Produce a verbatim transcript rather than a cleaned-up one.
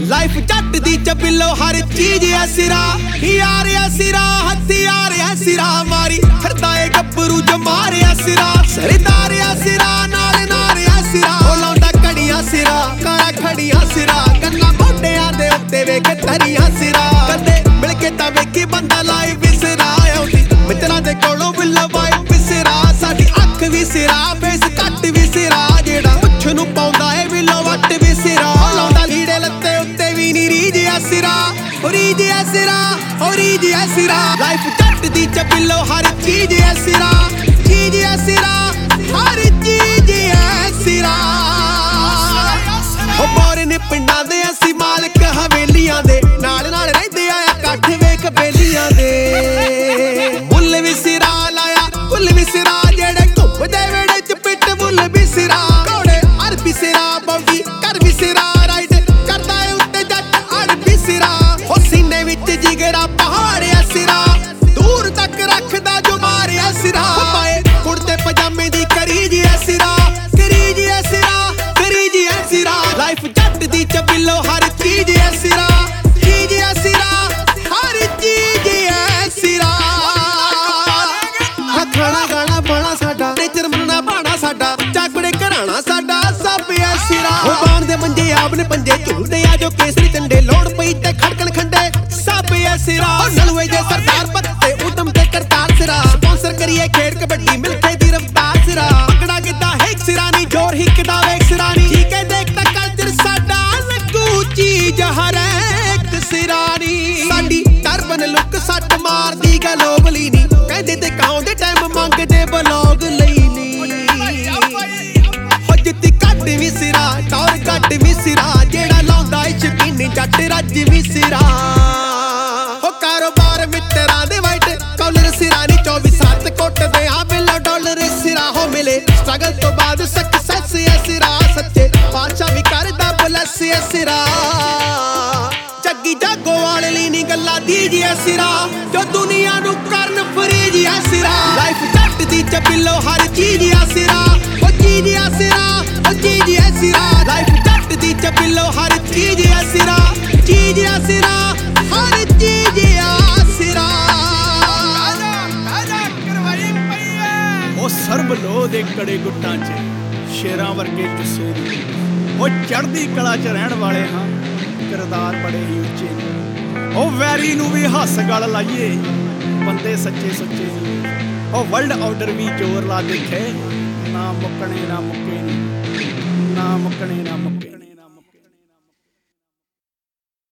life ਜੱਟ ਦੀ ਚੱਬਿਲੋ ਹਰ ਚੀਜ਼ ਐ ਸਿਰਾ ਯਾਰ ਐ ਸਿਰਾ ਹਥਿਆਰ ਐ ਸਿਰਾ ਮਾਰੀ ਫਿਰਦਾ ਏ ਗੱਭਰੂ ਜੋ ਮਾਰਿਆ ਸਿਰਾ ਸਰਦਾਰ ਐ ਸਿਰਾ ਨਾਲ ਨਾਲ ਐ ਸਿਰਾ ਉਹ ਲਾਉਂਦਾ ਘੜੀਆਂ ਸਿਰਾ ਕਾਰਾ ਖੜੀਆਂ ਸਿਰਾ ਕੰਨਾਂ ਮੋਢਿਆਂ ਦੇ ਉੱਤੇ ਵੇਖ ਧਰੀਆਂ ਸਿਰਾ ਕਦੇ ਮਿਲ ਕੇ ਤਾਂ ਵੇਖੀ ਬੰਦਾ ਲਾਈ ਵਿਸਰਾ ਆਉਂਦੀ ਮਿੱਤਰਾਂ ਦੇ ਕੋਲੋਂ ਬਿੱਲਵਾਈ ਵਿਸਰਾ ਸਾਡੀ ਅੱਖ ਵੀ ਸਿਰਾ ਫੇਸ ਕੱਟ ਵੀ ਸਿਰਾ ਜਿਹੜਾ ਪੁੱਛ ਨੂੰ ਪਾਉਂਦਾ ਏ ਬਿੱਲੋ ਵੱਟ ਵੀ ਸਿਰਾ ਲਾਉਂਦਾ ਲੀੜੇ ਲੱਤੇ ਉੱਤੇ ਵੀ ਨੀ ਰੀਝ ਐ ਸਿਰਾ ਹੋ ਰੀਝ ਐ ਸਿਰਾ ਹੋ ਰੀਝ ਐ ਸਿਰਾ ਲਾਈਫ ਜੱਟ ਦੀ ਚੱਬਿਲੋ ਹਰ ਚੀਜ਼ ਐ ਸਿਰਾ ਚੀਜ਼ ਐ ਸਿਰਾ ਹਰ ਚੀਜ਼ ਐ ਸਿਰਾ ਉਹ ਬੋਰੇ ਨੇ ਪਿੰਡਾਂ ਦੇ ਅਸੀਂ ਮਾਲਕ ਹਵੇਲੀਆਂ ਦੇ ਨਾਲ ਨਾਲ ਰਹਿੰਦੇ ਆ ਇਕੱਠ ਵੇਖ ਬੇਲੀਆਂ ਦੇ ਮੁੱਲ ਵੀ ਸਿਰਾ ਲਾਇਆ ਫੁੱਲ ਵੀ ਸਿਰਾ ਜਿਹੜੇ ਘੁੰਮਦੇ ਵੇੜੇ ਚ ਪਿੱਟ ਮੁੱਲ ਵੀ ਸਿਰਾ ਘੋੜੇ ਅਰਬੀ ਸਿਰਾ ਬੌਂਦੀ ਕਰ ਵੀ ਸਿਰਾ ਰਾਈਡ ਕਰਦਾ ਏ ਉੱਤੇ ਜੱਟ ਅੜ ਵੀ ਸਿਰਾ ਹੋ ਸੀਨੇ ਵਿੱਚ ਜਿਗਰਾ ਪਹਾੜਿਆ ਸਿਰਾ ਦੂਰ ਤੱਕ ਰੱਖਦਾ ਜੋ ਮਾਰਿਆ ਸਿਰਾ ਪਾਏ ਕੁੜਤੇ ਪਜਾਮੇ ਦੀ ਕਰੀਜ ਐ ਸਿਰਾ ਕਰੀਜ ਐ ਸਿਰਾ ਕਰੀਜ ਐ ਸਿਰਾ ਲਾਈਫ ਜੱਟ ਦੀ ਚੱਬਿਲੋ ਹਰ ਚੀਜ਼ ਐ ਸਿਰਾ ਚੀਜ਼ ਐ ਸਿਰਾ ਹਰ ਚੀਜ਼ ਐ ਸਿਰਾ ਖਾਣਾ ਗਾਣਾ ਬਾਣਾ ਸਾਡਾ ਨੇਚਰ ਮੰਨਾ ਬਾਣਾ ਸਾਡਾ ਚਾਕੜੇ ਘਰਾਣਾ ਸਾਡਾ ਸਭ ਐ ਸਿਰਾ ਉਹ ਬਾਣ ਦੇ ਮੰਜੇ ਆਪ ਨੇ ਪੰਜੇ ਝੂਲਦੇ ਆ ਜੋ ਕੇਸਰੀ ਚੰਡੇ ਲੋੜ ਪਈ ਤੇ ਖੜਕਣ ਖੰਡੇ ਸਭ ਐ ਸਿਰਾ ਉਹ ਨਲੂਏ ਦੇ ਸਰਦਾਰ ਪੱਤੇ ਉਦਮ ਤੇ ਕਰਤਾਰ ਸਿਰਾ ਸਪਾਂਸਰ ਕਰੀਏ ਖੇਡ ਕਬੱਡੀ ਮਿਲਕੇ ਦੀ ਰਫਤਾਰ ਸਿਰਾ ਪਕੜਾ ਕਿੱਦਾਂ ਹੈ ਸਿਰਾ ਨੀ ਜੋਰ ਹਿੱਕਦਾ ਵੇਖ ਸਿਰਾ ਨੀ ਠੀਕ ਹੈ ਦੇਖ ਤਾਂ ਕਲਚਰ ਸਾਡਾ ਲੱਗੂ ਚੀਜ਼ ਹਰੇਕ ਸਿਰਾ ਨੀ ਸਾਡੀ ਟਰਬਨ ਲੁੱਕ ਸੱਟ ਮਾਰਦੀ ਗਲੋਬਲੀ ਨੀ ਕਹਿੰਦੇ ਤੇ ਕਾਉਂ ਦੇ ਟਾਈਮ ਮੰਗਦੇ ਬਲੌਗ ਲਈ ਨੀ ਹੋ ਜਿੱਤੀ ਘੱਟ ਵੀ ਸਿਰਾ ਟੌਰ ਘੱਟ ਵੀ ਸਿਰਾ ਜਿਹੜਾ ਲਾਉਂਦਾ ਏ ਸ਼ਕੀਨੀ ਜੱਟ ਰੱਜ ਵੀ ਸਿਰਾ ਹੋ ਕਾਰੋਬਾਰ ਮਿੱਤਰਾਂ ਦੇ ਵਾਈਟ ਕਾਲਰ ਸਿਰਾ ਨੀ ਚੌਵੀ ਸੱਤ ਕੁੱਟਦੇ ਆ ਬਿੱਲੋ ਡਾਲਰ ਸਿਰਾ ਹੋ ਮਿਲੇ ਸਟਰਗਲ ਤੋਂ ਬਾਅਦ ਸਕਸੈਸ ਐ ਸਿਰਾ ਸੱਚੇ ਪਾਤਸ਼ਾਹ ਵੀ ਕਰਦਾ ਬਲੈਸ ਐ ਸਿਰਾ ਜੱਗੀ ਜਾਗੋ ਵਾਲੇ ਲਈ ਨੀ ਗੱਲਾਂ ਦੀਜੀ ਐ ਸਿਰਾ ਜੋ ਦੁਨੀਆ ਨੂੰ ਕਰਨ ਫਰੀਜ ਐ ਸਿਰਾ ਲਾਈਫ ਜੱਟ ਦੀ ਚੱਬਿਲੋ ਹਰ ਚੀਜ਼ ਐ ਸਿਰਾ ਉਹ ਚੀਜ਼ ਐ ਸਿਰਾ ਉਹ ਚੀਜ਼ ਐ ਸਿਰਾ ਲਾਈਫ ਜੱਟ ਦੀ ਚੱਬਿਲੋ ਹਰ ਚੀਜ਼ ਐ ਸਿਰਾ ਚੀਜ਼ ਐ ਸਿਰਾ ਹਰ ਚੀਜ਼ ਐ ਸਿਰਾ ਉਹ ਸਰਬ ਲੋਹ ਦੇ ਕੜੇ ਗੁੱਟਾਂ 'ਚ ਸ਼ੇਰਾਂ ਵਰਗੇ ਕਿੱਸੇ ਦੀ ਉਹ ਚੜ੍ਹਦੀ ਕਲਾ 'ਚ ਰਹਿਣ ਵਾਲੇ ਹਾਂ ਕਿਰਦਾਰ ਬੜੇ ਹੀ ਉੱਚੇ ਨੇ ਉਹ ਵੈਰੀ ਨੂੰ ਵੀ ਹੱਸ ਗਲ ਲਾਈਏ ਬੰਦੇ ਸੱਚੇ ਸੁੱਚੇ ਨੇ ਉਹ ਵਰਲਡ ਆਰਡਰ ਵੀ ਜ਼ੋਰ ਲਾ ਦੇਖੇ ਨਾ ਮੁੱਕਣੇ ਨਾ ਮੁੱਕੇ ਨੀ ਨਾ ਮੁੱਕਣੇ ਨਾ ਮੁੱਕੇ ਨੀ